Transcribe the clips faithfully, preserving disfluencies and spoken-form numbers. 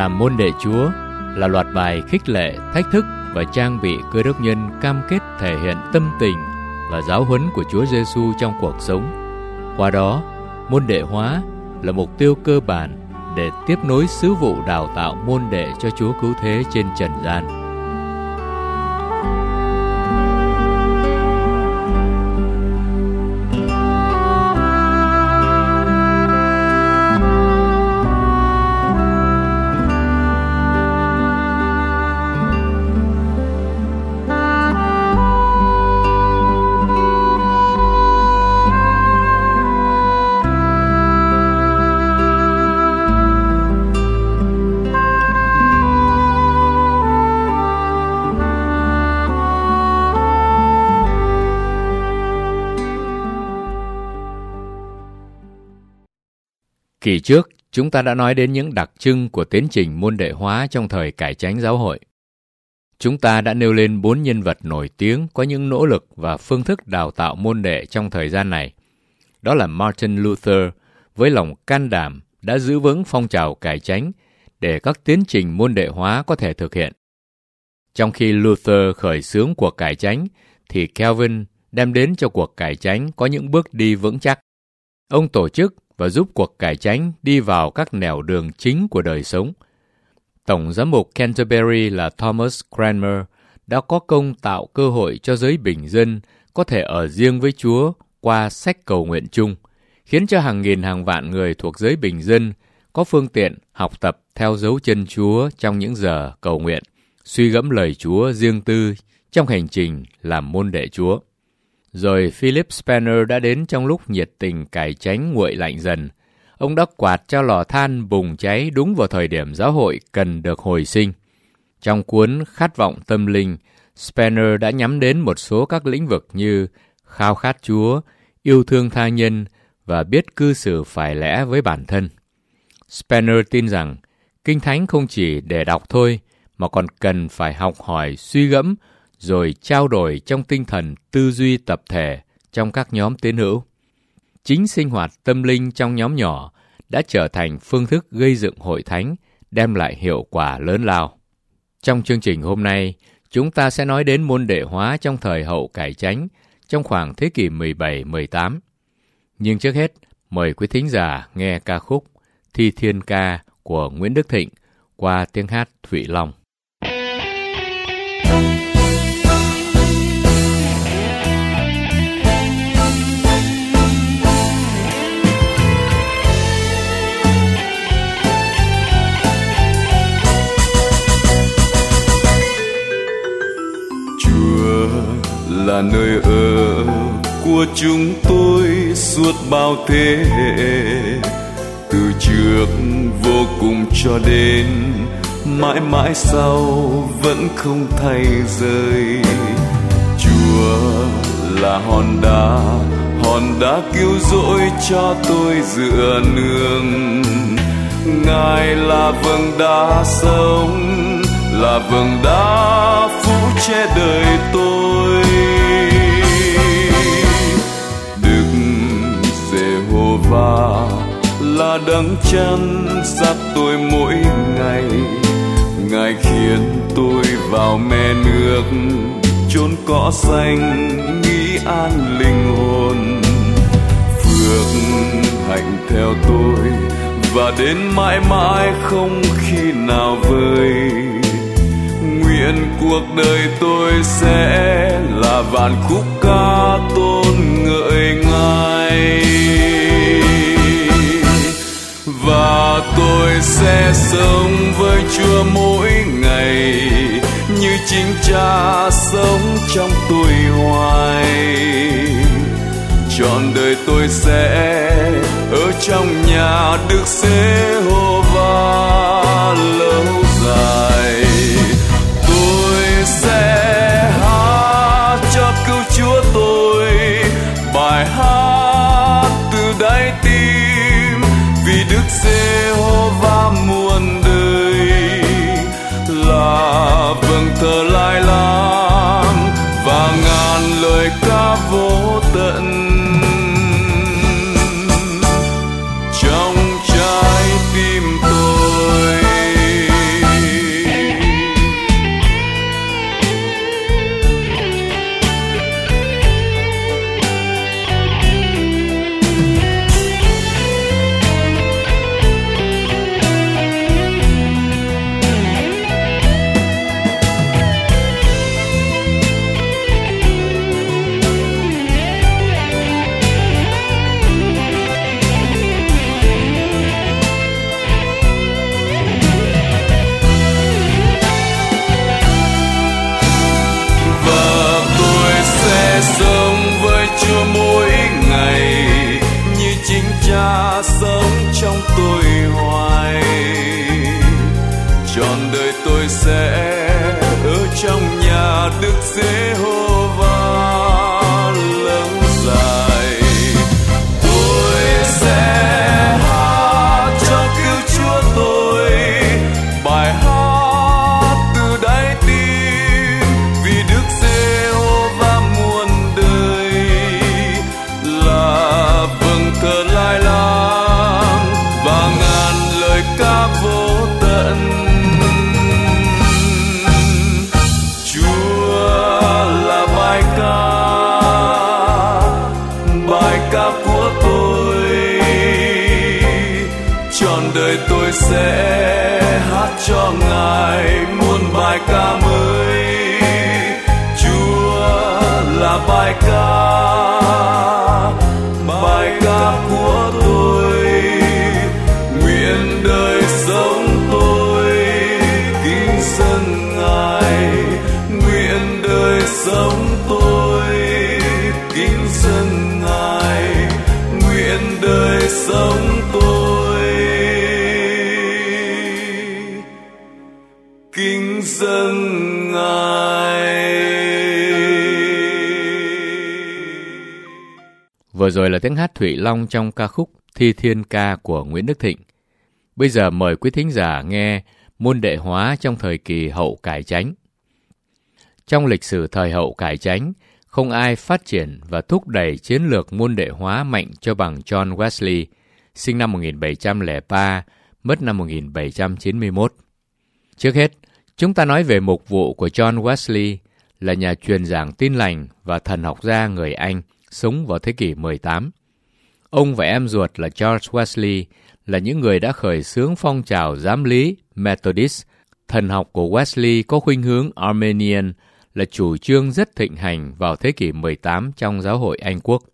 Làm môn đệ Chúa là loạt bài khích lệ, thách thức và trang bị Cơ đốc nhân cam kết thể hiện tâm tình và giáo huấn của Chúa Giêsu trong cuộc sống. Qua đó, môn đệ hóa là mục tiêu cơ bản để tiếp nối sứ vụ đào tạo môn đệ cho Chúa Cứu Thế trên trần gian. Kỳ trước, chúng ta đã nói đến những đặc trưng của tiến trình môn đệ hóa trong thời cải chánh giáo hội. Chúng ta đã nêu lên bốn nhân vật nổi tiếng có những nỗ lực và phương thức đào tạo môn đệ trong thời gian này. Đó là Martin Luther, với lòng can đảm đã giữ vững phong trào cải chánh để các tiến trình môn đệ hóa có thể thực hiện. Trong khi Luther khởi xướng cuộc cải chánh, thì Calvin đem đến cho cuộc cải chánh có những bước đi vững chắc. Ông tổ chức và giúp cuộc cải chánh đi vào các nẻo đường chính của đời sống. Tổng giám mục Canterbury là Thomas Cranmer đã có công tạo cơ hội cho giới bình dân có thể ở riêng với Chúa qua sách cầu nguyện chung, khiến cho hàng nghìn hàng vạn người thuộc giới bình dân có phương tiện học tập theo dấu chân Chúa trong những giờ cầu nguyện, suy gẫm lời Chúa riêng tư trong hành trình làm môn đệ Chúa. Rồi Philip Spener đã đến trong lúc nhiệt tình cải chánh nguội lạnh dần. Ông đã quạt cho lò than bùng cháy đúng vào thời điểm giáo hội cần được hồi sinh. Trong cuốn Khát vọng tâm linh, Spener đã nhắm đến một số các lĩnh vực như khao khát Chúa, yêu thương tha nhân và biết cư xử phải lẽ với bản thân. Spener tin rằng Kinh Thánh không chỉ để đọc thôi, mà còn cần phải học hỏi, suy gẫm, rồi trao đổi trong tinh thần tư duy tập thể trong các nhóm tín hữu. Chính sinh hoạt tâm linh trong nhóm nhỏ đã trở thành phương thức gây dựng hội thánh, đem lại hiệu quả lớn lao. Trong chương trình hôm nay, chúng ta sẽ nói đến môn đệ hóa trong thời hậu cải chánh, trong khoảng thế kỷ mười bảy mười tám. Nhưng trước hết, mời quý thính giả nghe ca khúc Thi Thiên Ca của Nguyễn Đức Thịnh qua tiếng hát Thụy Long. Là nơi ở của chúng tôi suốt bao thế hệ, từ trước vô cùng cho đến mãi mãi sau vẫn không thay rời. Chúa là hòn đá, hòn đá cứu rỗi cho tôi dựa nương. Ngài là vầng đá sống, là vầng đá phủ che đời tôi. Đức Giê-hô-va là đấng chăn dắt tôi mỗi ngày. Ngài khiến tôi vào me nước, chốn cỏ xanh nghỉ an linh hồn. Phước hạnh theo tôi và đến mãi mãi không khi nào vơi. Nguyện cuộc đời tôi sẽ là vạn khúc ca tôn ngợi Ngài, và tôi sẽ sống với Chúa mỗi ngày như chính Cha sống trong tôi hoài. Trọn đời tôi sẽ ở trong nhà Đức Giê-hô-va lâu dài. Tôi sẽ hát cho cứu Chúa tôi bài hát từ đáy tim, vì Đức Giê-hô-va muôn đời là vầng thờ lai lam và ngàn lời ca vô tận. Trong trái tôi sẽ hát cho Ngài muôn bài ca mới. Chúa là bài ca, bài ca của tôi. Nguyện đời sống tôi kính dâng Ngài. Nguyện đời sống tôi kính dâng Ngài. Nguyện đời sống tôi kính dâng Ngài. Vừa rồi là tiếng hát Thụy Long trong ca khúc Thi Thiên Ca của Nguyễn Đức Thịnh. Bây giờ mời quý thính giả nghe môn đệ hóa trong thời kỳ hậu cải chánh. Trong lịch sử thời hậu cải chánh, không ai phát triển và thúc đẩy chiến lược môn đệ hóa mạnh cho bằng John Wesley, sinh năm một nghìn bảy trăm lẻ ba, mất năm một nghìn bảy trăm chín mươi mốt. Trước hết, chúng ta nói về mục vụ của John Wesley, là nhà truyền giảng tin lành và thần học gia người Anh, sống vào thế kỷ mười tám. Ông và em ruột là George Wesley là những người đã khởi xướng phong trào giám lý Methodist. Thần học của Wesley có khuynh hướng Arminian, là chủ trương rất thịnh hành vào thế kỷ mười tám trong giáo hội Anh Quốc.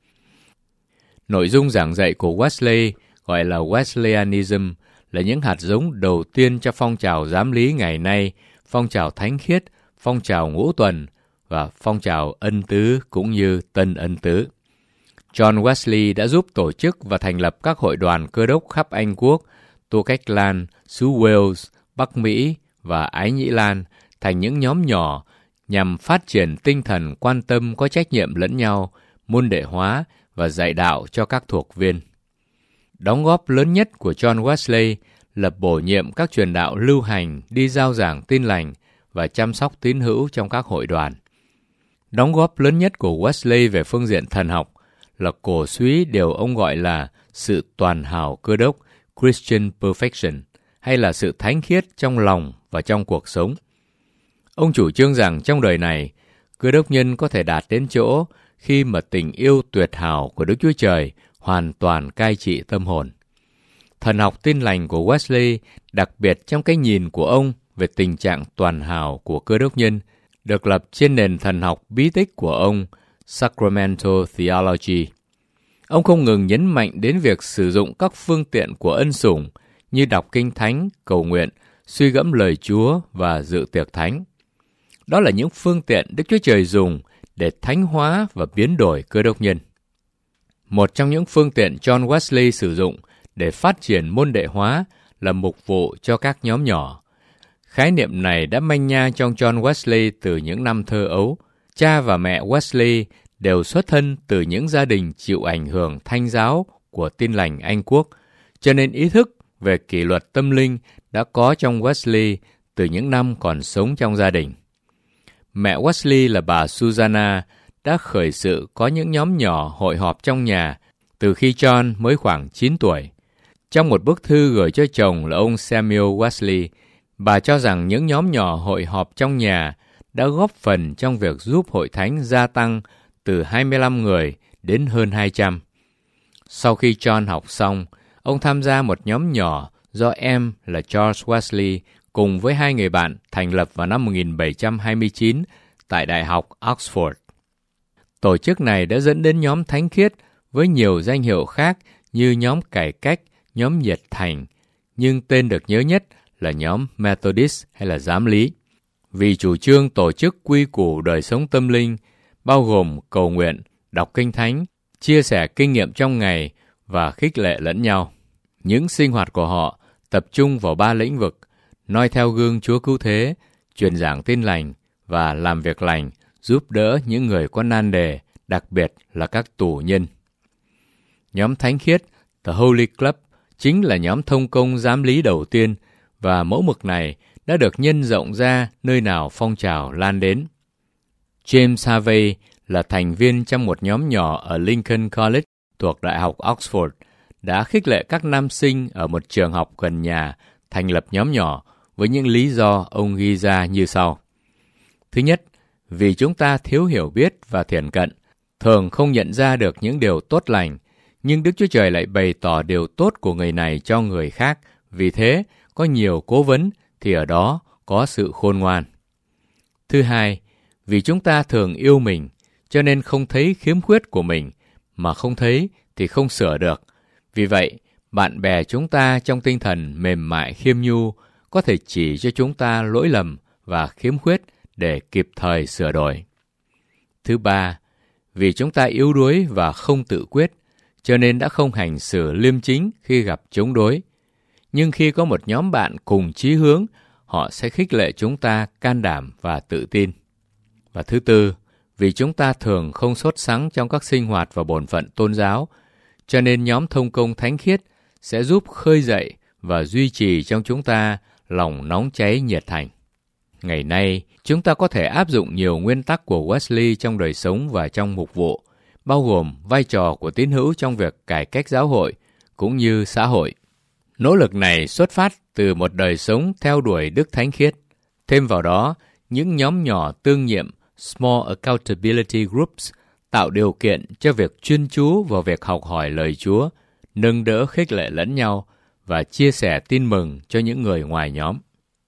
Nội dung giảng dạy của Wesley gọi là Wesleyanism, là những hạt giống đầu tiên cho phong trào giám lý ngày nay, phong trào thánh khiết, phong trào ngũ tuần và phong trào ân tứ cũng như tân ân tứ. John Wesley đã giúp tổ chức và thành lập các hội đoàn cơ đốc khắp Anh Quốc, Tô Cách Lan, xứ Wales, Bắc Mỹ và Ái Nhĩ Lan thành những nhóm nhỏ nhằm phát triển tinh thần quan tâm có trách nhiệm lẫn nhau, môn đệ hóa và dạy đạo cho các thuộc viên. Đóng góp lớn nhất của John Wesley là bổ nhiệm các truyền đạo lưu hành đi rao giảng tin lành và chăm sóc tín hữu trong các hội đoàn. Đóng góp lớn nhất của Wesley về phương diện thần học là cổ suý điều ông gọi là sự toàn hảo cơ đốc, Christian Perfection, hay là sự thánh khiết trong lòng và trong cuộc sống. Ông chủ trương rằng trong đời này, cơ đốc nhân có thể đạt đến chỗ khi mà tình yêu tuyệt hảo của Đức Chúa Trời hoàn toàn cai trị tâm hồn. Thần học tin lành của Wesley, đặc biệt trong cái nhìn của ông về tình trạng toàn hảo của cơ đốc nhân, được lập trên nền thần học bí tích của ông, Sacramental Theology. Ông không ngừng nhấn mạnh đến việc sử dụng các phương tiện của ân sủng như đọc kinh thánh, cầu nguyện, suy gẫm lời Chúa và dự tiệc thánh. Đó là những phương tiện Đức Chúa Trời dùng để thánh hóa và biến đổi cơ đốc nhân. Một trong những phương tiện John Wesley sử dụng để phát triển môn đệ hóa là mục vụ cho các nhóm nhỏ. Khái niệm này đã manh nha trong John Wesley từ những năm thơ ấu. Cha và mẹ Wesley đều xuất thân từ những gia đình chịu ảnh hưởng thanh giáo của tin lành Anh Quốc, cho nên ý thức về kỷ luật tâm linh đã có trong Wesley từ những năm còn sống trong gia đình. Mẹ Wesley là bà Susanna đã khởi sự có những nhóm nhỏ hội họp trong nhà từ khi John mới khoảng chín tuổi. Trong một bức thư gửi cho chồng là ông Samuel Wesley, bà cho rằng những nhóm nhỏ hội họp trong nhà đã góp phần trong việc giúp hội thánh gia tăng từ hai mươi lăm người đến hơn hai trăm. Sau khi John học xong, ông tham gia một nhóm nhỏ do em là George Wesley cùng với hai người bạn thành lập vào năm một nghìn bảy trăm hai mươi chín tại Đại học Oxford. Tổ chức này đã dẫn đến nhóm thánh khiết với nhiều danh hiệu khác như nhóm cải cách, nhóm nhiệt thành, nhưng tên được nhớ nhất là nhóm Methodist hay là giám lý, vì chủ trương tổ chức quy củ đời sống tâm linh, bao gồm cầu nguyện, đọc kinh thánh, chia sẻ kinh nghiệm trong ngày và khích lệ lẫn nhau. Những sinh hoạt của họ tập trung vào ba lĩnh vực: noi theo gương Chúa Cứu Thế, truyền giảng tin lành và làm việc lành, giúp đỡ những người có nan đề, đặc biệt là các tù nhân. Nhóm thánh khiết, The Holy Club, chính là nhóm thông công giám lý đầu tiên, và mẫu mực này đã được nhân rộng ra nơi nào phong trào lan đến. James Harvey là thành viên trong một nhóm nhỏ ở Lincoln College thuộc Đại học Oxford, đã khích lệ các nam sinh ở một trường học gần nhà thành lập nhóm nhỏ với những lý do ông ghi ra như sau. Thứ nhất, vì chúng ta thiếu hiểu biết và thiển cận, thường không nhận ra được những điều tốt lành, nhưng Đức Chúa Trời lại bày tỏ điều tốt của người này cho người khác Vì thế, có nhiều cố vấn thì ở đó có sự khôn ngoan. Thứ hai, vì chúng ta thường yêu mình, cho nên không thấy khiếm khuyết của mình, mà không thấy thì không sửa được. Vì vậy, bạn bè chúng ta trong tinh thần mềm mại khiêm nhu có thể chỉ cho chúng ta lỗi lầm và khiếm khuyết để kịp thời sửa đổi. Thứ ba, vì chúng ta yếu đuối và không tự quyết, cho nên đã không hành xử liêm chính khi gặp chống đối. Nhưng khi có một nhóm bạn cùng chí hướng, họ sẽ khích lệ chúng ta can đảm và tự tin. Và thứ tư, vì chúng ta thường không sốt sắng trong các sinh hoạt và bổn phận tôn giáo, cho nên nhóm thông công thánh khiết sẽ giúp khơi dậy và duy trì trong chúng ta lòng nóng cháy nhiệt thành. Ngày nay, chúng ta có thể áp dụng nhiều nguyên tắc của Wesley trong đời sống và trong mục vụ, bao gồm vai trò của tín hữu trong việc cải cách giáo hội cũng như xã hội. Nỗ lực này xuất phát từ một đời sống theo đuổi đức thánh khiết. Thêm vào đó, những nhóm nhỏ tương nhiệm Small Accountability Groups tạo điều kiện cho việc chuyên chú vào việc học hỏi lời Chúa, nâng đỡ khích lệ lẫn nhau và chia sẻ tin mừng cho những người ngoài nhóm.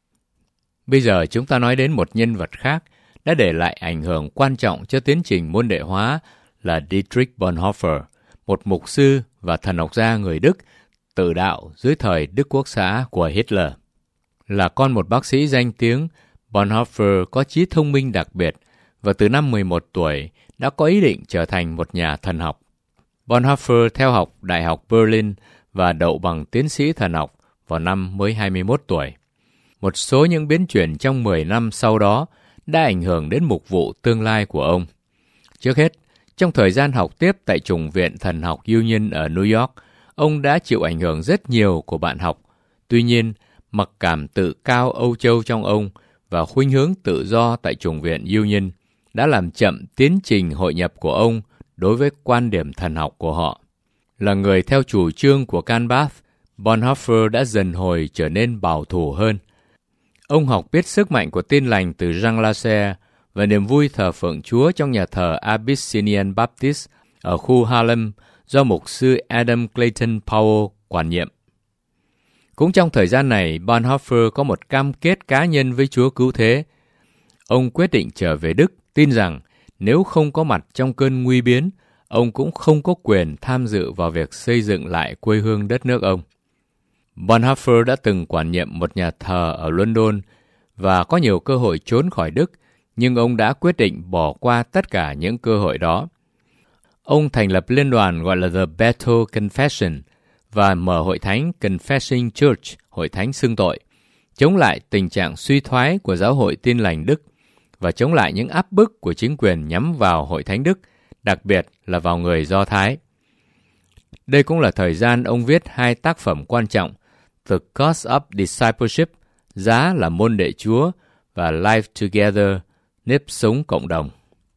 Bây giờ chúng ta nói đến một nhân vật khác đã để lại ảnh hưởng quan trọng cho tiến trình môn đệ hóa là Dietrich Bonhoeffer, một mục sư và thần học gia người Đức tự đạo dưới thời Đức Quốc xã của Hitler. Là con một bác sĩ danh tiếng, Bonhoeffer có trí thông minh đặc biệt và từ năm mười một tuổi đã có ý định trở thành một nhà thần học. Bonhoeffer theo học Đại học Berlin và đậu bằng tiến sĩ thần học vào năm mới hai mươi mốt tuổi. Một số những biến chuyển trong mười năm sau đó đã ảnh hưởng đến mục vụ tương lai của ông. Trước hết, trong thời gian học tiếp tại Chủng viện Thần học Union ở New York, ông đã chịu ảnh hưởng rất nhiều của bạn học. Tuy nhiên, mặc cảm tự cao Âu Châu trong ông và khuynh hướng tự do tại Chủng viện Union đã làm chậm tiến trình hội nhập của ông đối với quan điểm thần học của họ. Là người theo chủ trương của Canbath, Bonhoeffer đã dần hồi trở nên bảo thủ hơn. Ông học biết sức mạnh của tin lành từ Jean Lassalle và niềm vui thờ phượng Chúa trong nhà thờ Abyssinian Baptist ở khu Harlem do mục sư Adam Clayton Powell quản nhiệm. Cũng trong thời gian này, Bonhoeffer có một cam kết cá nhân với Chúa Cứu Thế. Ông quyết định trở về Đức, tin rằng nếu không có mặt trong cơn nguy biến, ông cũng không có quyền tham dự vào việc xây dựng lại quê hương đất nước ông. Bonhoeffer đã từng quản nhiệm một nhà thờ ở London và có nhiều cơ hội trốn khỏi Đức, nhưng ông đã quyết định bỏ qua tất cả những cơ hội đó. Ông thành lập liên đoàn gọi là The Bethel Confession và mở hội thánh Confessing Church, hội thánh xưng tội, chống lại tình trạng suy thoái của giáo hội Tin lành Đức và chống lại những áp bức của chính quyền nhắm vào hội thánh Đức, đặc biệt là vào người Do Thái. Đây cũng là thời gian ông viết hai tác phẩm quan trọng, The Cost of Discipleship, giá là môn đệ Chúa, và Life Together, nếp sống cộng đồng.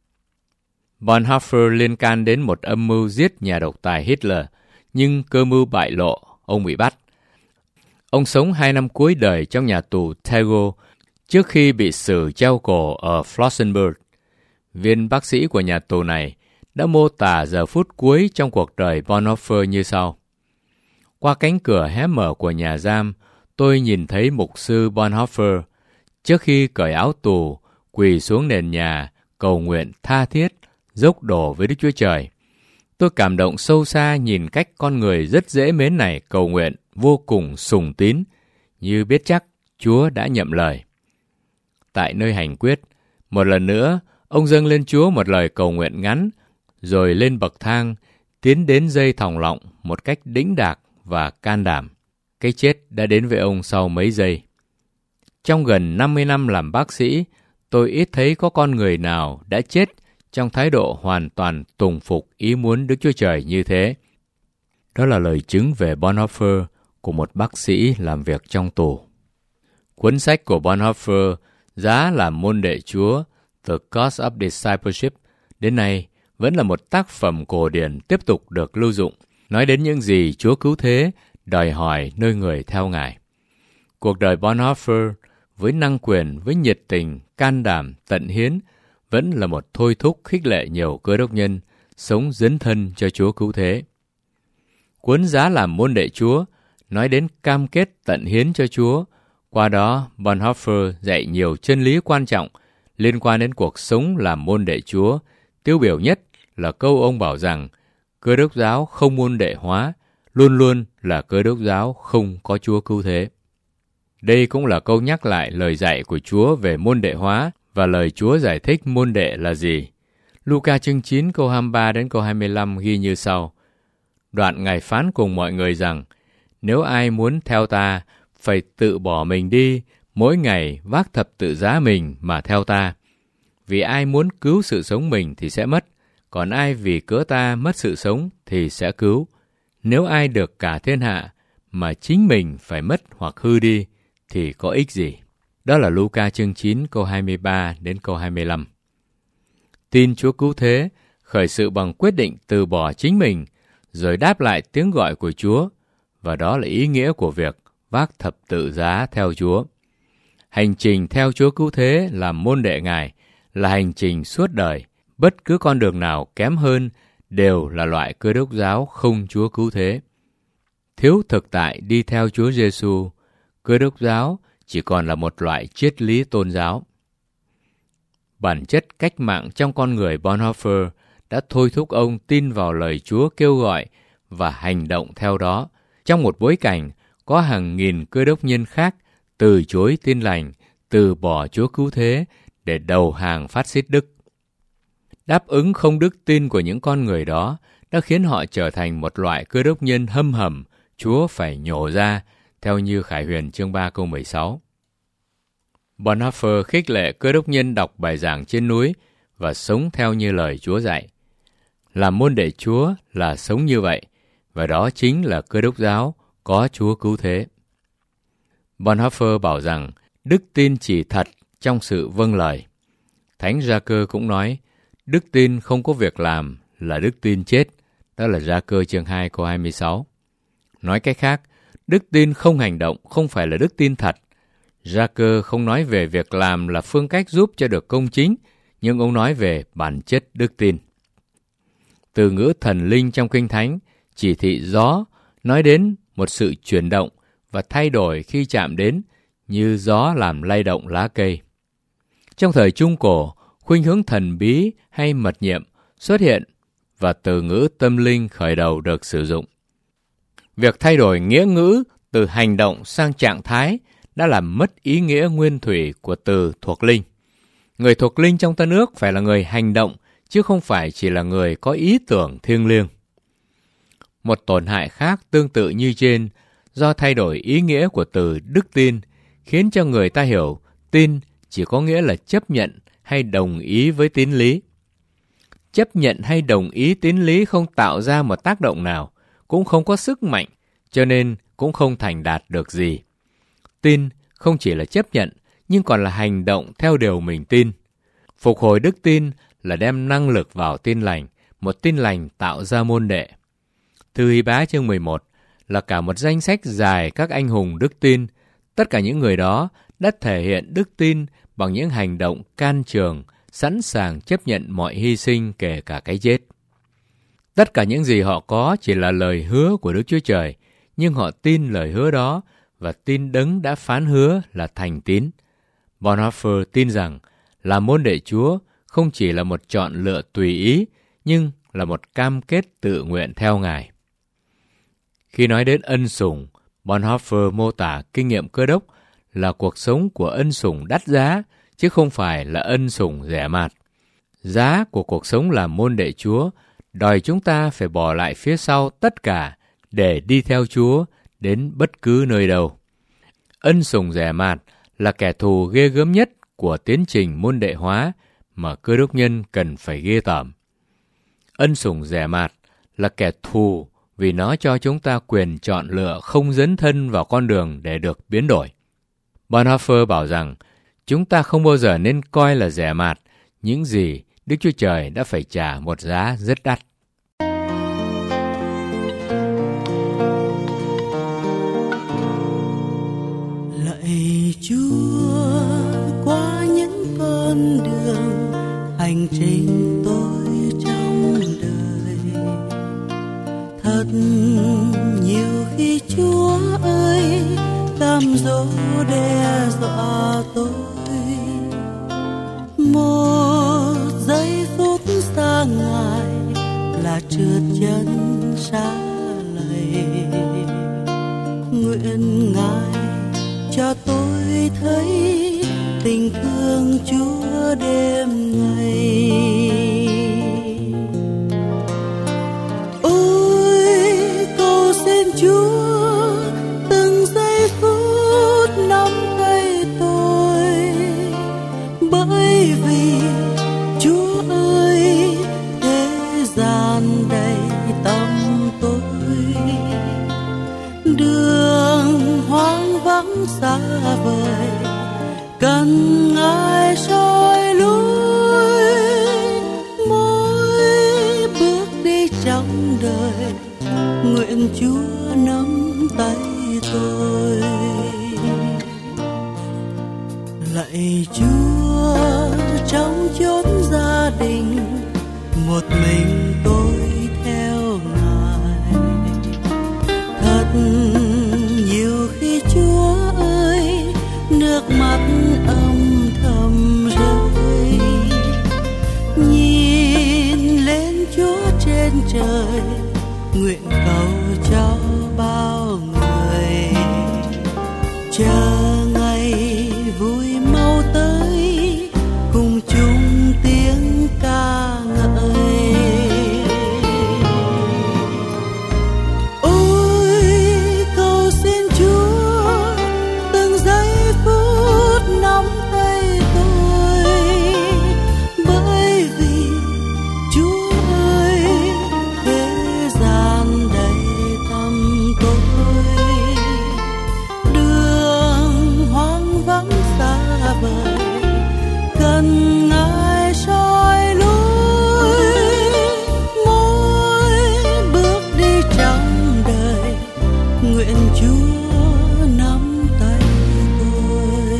Bonhoeffer liên can đến một âm mưu giết nhà độc tài Hitler, nhưng cơ mưu bại lộ, ông bị bắt. Ông sống hai năm cuối đời trong nhà tù Tegel trước khi bị xử treo cổ ở Flossenburg. Viên bác sĩ của nhà tù này đã mô tả giờ phút cuối trong cuộc đời Bonhoeffer như sau. Qua cánh cửa hé mở của nhà giam, tôi nhìn thấy mục sư Bonhoeffer trước khi cởi áo tù, quỳ xuống nền nhà, cầu nguyện tha thiết, dốc đổ với Đức Chúa Trời. Tôi cảm động sâu xa nhìn cách con người rất dễ mến này cầu nguyện vô cùng sùng tín, như biết chắc Chúa đã nhậm lời. Tại nơi hành quyết, một lần nữa, ông dâng lên Chúa một lời cầu nguyện ngắn, rồi lên bậc thang, tiến đến dây thòng lọng một cách đĩnh đạc và can đảm. Cái chết đã đến với ông sau mấy giây. Trong gần năm mươi năm làm bác sĩ, tôi ít thấy có con người nào đã chết trong thái độ hoàn toàn tùng phục ý muốn Đức Chúa Trời như thế. Đó là lời chứng về Bonhoeffer của một bác sĩ làm việc trong tù. Cuốn sách của Bonhoeffer, giá là môn đệ Chúa, The Cost of Discipleship, đến nay vẫn là một tác phẩm cổ điển tiếp tục được lưu dụng, nói đến những gì Chúa Cứu Thế đòi hỏi nơi người theo Ngài. Cuộc đời Bonhoeffer với năng quyền, với nhiệt tình, can đảm, tận hiến vẫn là một thôi thúc khích lệ nhiều cơ đốc nhân sống dấn thân cho Chúa Cứu Thế. Cuốn giá làm môn đệ Chúa nói đến cam kết tận hiến cho Chúa. Qua đó, Bonhoeffer dạy nhiều chân lý quan trọng liên quan đến cuộc sống làm môn đệ Chúa. Tiêu biểu nhất là câu ông bảo rằng Cơ đốc giáo không môn đệ hóa, luôn luôn là Cơ đốc giáo không có Chúa cứu thế. Đây cũng là câu nhắc lại lời dạy của Chúa về môn đệ hóa và lời Chúa giải thích môn đệ là gì. Luca chương chín câu hai mươi ba đến câu hai mươi lăm ghi như sau. Đoạn Ngài phán cùng mọi người rằng, nếu ai muốn theo ta, phải tự bỏ mình đi, mỗi ngày vác thập tự giá mình mà theo ta. Vì ai muốn cứu sự sống mình thì sẽ mất, còn ai vì cớ ta mất sự sống thì sẽ cứu. Nếu ai được cả thiên hạ, mà chính mình phải mất hoặc hư đi, thì có ích gì? Đó là Luca chương chín câu hai mươi ba đến câu hai mươi lăm. Tin Chúa cứu thế, khởi sự bằng quyết định từ bỏ chính mình, rồi đáp lại tiếng gọi của Chúa, và đó là ý nghĩa của việc vác thập tự giá theo Chúa. Hành trình theo Chúa cứu thế làm môn đệ Ngài là hành trình suốt đời. Bất cứ con đường nào kém hơn đều là loại Cơ đốc giáo không Chúa cứu thế. Thiếu thực tại đi theo Chúa Giêsu, Cơ đốc giáo chỉ còn là một loại triết lý tôn giáo. Bản chất cách mạng trong con người Bonhoeffer đã thôi thúc ông tin vào lời Chúa kêu gọi và hành động theo đó, trong một bối cảnh có hàng nghìn cơ đốc nhân khác từ chối tin lành, từ bỏ Chúa cứu thế để đầu hàng phát xít Đức. Đáp ứng không đức tin của những con người đó đã khiến họ trở thành một loại cơ đốc nhân hâm hầm, Chúa phải nhổ ra, theo như Khải Huyền chương ba câu mười sáu. Bonhoeffer khích lệ cơ đốc nhân đọc bài giảng trên núi và sống theo như lời Chúa dạy. Làm môn đệ Chúa là sống như vậy, và đó chính là Cơ đốc giáo có Chúa cứu thế. Bonhoeffer bảo rằng đức tin chỉ thật trong sự vâng lời. Thánh Gia-cơ cũng nói, đức tin không có việc làm là đức tin chết. Đó là Gia-cơ chương hai câu hai mươi sáu. Nói cách khác, đức tin không hành động không phải là đức tin thật. Gia-cơ không nói về việc làm là phương cách giúp cho được công chính, nhưng ông nói về bản chất đức tin. Từ ngữ thần linh trong Kinh Thánh, chỉ thị gió, nói đến một sự chuyển động và thay đổi khi chạm đến, như gió làm lay động lá cây. Trong thời Trung Cổ, khuynh hướng thần bí hay mật nhiệm xuất hiện và từ ngữ tâm linh khởi đầu được sử dụng. Việc thay đổi nghĩa ngữ từ hành động sang trạng thái đã làm mất ý nghĩa nguyên thủy của từ thuộc linh. Người thuộc linh trong Tân Ước phải là người hành động, chứ không phải chỉ là người có ý tưởng thiêng liêng. Một tổn hại khác tương tự như trên, do thay đổi ý nghĩa của từ đức tin, khiến cho người ta hiểu tin chỉ có nghĩa là chấp nhận hay đồng ý với tín lý. Chấp nhận hay đồng ý tín lý không tạo ra một tác động nào, cũng không có sức mạnh, cho nên cũng không thành đạt được gì. Tin không chỉ là chấp nhận, nhưng còn là hành động theo điều mình tin. Phục hồi đức tin là đem năng lực vào tin lành, một tin lành tạo ra môn đệ. Thư Hy Bá chương mười một là cả một danh sách dài các anh hùng đức tin. Tất cả những người đó đã thể hiện đức tin bằng những hành động can trường, sẵn sàng chấp nhận mọi hy sinh kể cả cái chết. Tất cả những gì họ có chỉ là lời hứa của Đức Chúa Trời, nhưng họ tin lời hứa đó và tin Đấng đã phán hứa là thành tín. Bonhoeffer tin rằng là môn đệ Chúa không chỉ là một chọn lựa tùy ý, nhưng là một cam kết tự nguyện theo Ngài. Khi nói đến ân sủng, Bonhoeffer mô tả kinh nghiệm Cơ đốc là cuộc sống của ân sủng đắt giá, chứ không phải là ân sủng rẻ mạt. Giá của cuộc sống làm môn đệ Chúa đòi chúng ta phải bỏ lại phía sau tất cả để đi theo Chúa đến bất cứ nơi đâu. Ân sủng rẻ mạt là kẻ thù ghê gớm nhất của tiến trình môn đệ hóa mà cơ đốc nhân cần phải ghê tởm. Ân sủng rẻ mạt là kẻ thù vì nó cho chúng ta quyền chọn lựa không dấn thân vào con đường để được biến đổi. Bonhoeffer bảo rằng chúng ta không bao giờ nên coi là rẻ mạt những gì Đức Chúa Trời đã phải trả một giá rất đắt. Lạy Chúa, qua những con đường hành trình tôi trong đời, thật nhiều khi Chúa một giây phút xa Ngài là trượt chân xa lầy. Nguyện Ngài cho tôi thấy tình thương Chúa đêm ngày. Ôi cầu xin Chúa từng giây phút nắm tay tôi, bởi vì Chúa ơi thế gian đầy tâm tôi, đường hoang vắng xa vời cần Ngài soi lối. Mỗi bước đi trong đời nguyện Chúa nắm tay tôi. Lạy Chúa trong chốn gia đình một mình tôi theo Ngài. Thật nhiều khi Chúa ơi nước mắt âm thầm rơi, nhìn lên Chúa trên trời nguyện cầu cho bao người. Chờ ngày vui mau tới cùng chung tiếng ca ngợi. Ôi cầu xin Chúa từng giây phút nắm tay tôi, bởi vì Chúa ơi thế gian đầy tâm tôi, đường hoang vắng xa vời cần Ngài soi lối. Mỗi bước đi trong đời nguyện Chúa nắm tay tôi.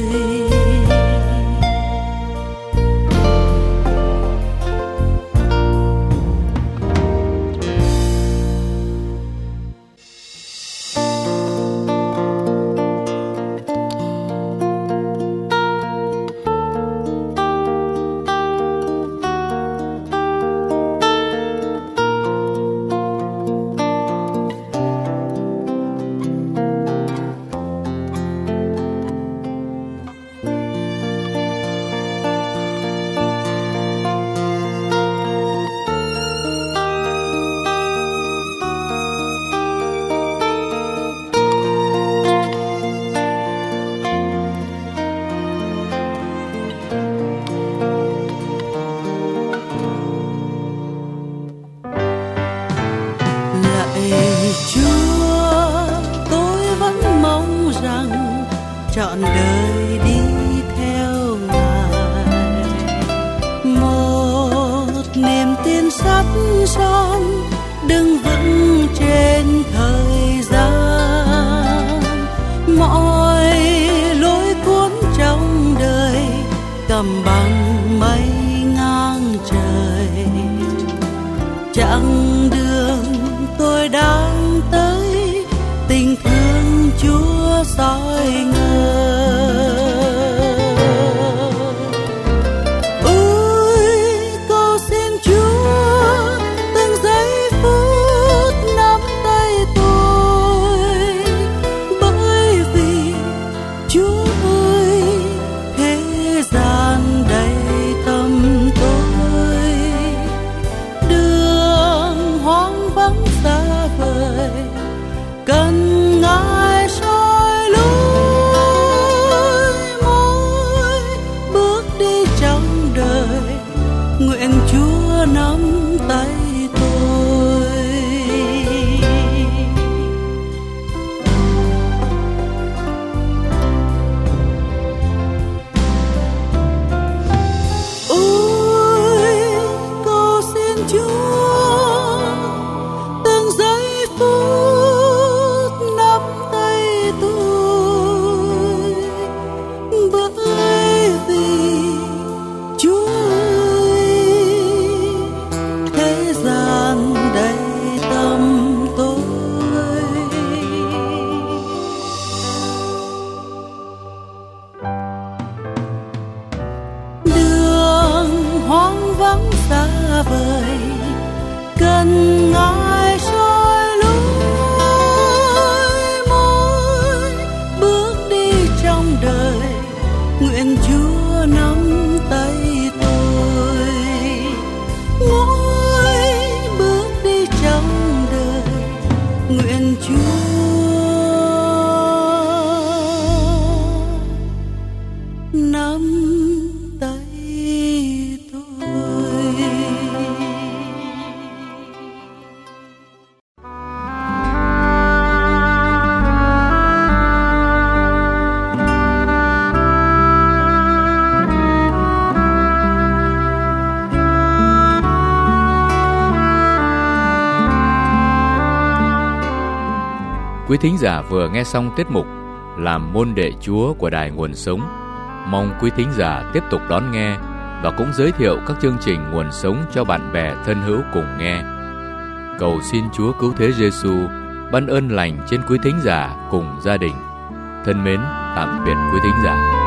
Lạy Chúa tôi vẫn mong rằng trọn đời đi theo Ngài, một niềm tin sắt son đứng vững trên thời gian. Mọi lối cuốn trong đời cầm bằng mây ngang trời, chặng đường tôi đang tới tình thương Chúa soi ngời. Ôi cầu xin Chúa từng giây phút nắm tay tôi, bởi vì Chúa ơi thế gian đầy tâm tôi, đường hoang vắng xa vời, cần Ngài soi lối mỗi bước đi trong đời. Nguyện Chúa nắm tay tôi, mỗi bước đi trong đời. Nguyện Chúa nắm tay tôi. Quý thính giả vừa nghe xong tiết mục Làm môn đệ Chúa của Đài Nguồn Sống. Mong quý thính giả tiếp tục đón nghe và cũng giới thiệu các chương trình Nguồn Sống cho bạn bè thân hữu cùng nghe. Cầu xin Chúa Cứu Thế Giêsu ban ơn lành trên quý thính giả cùng gia đình. Thân mến, tạm biệt quý thính giả.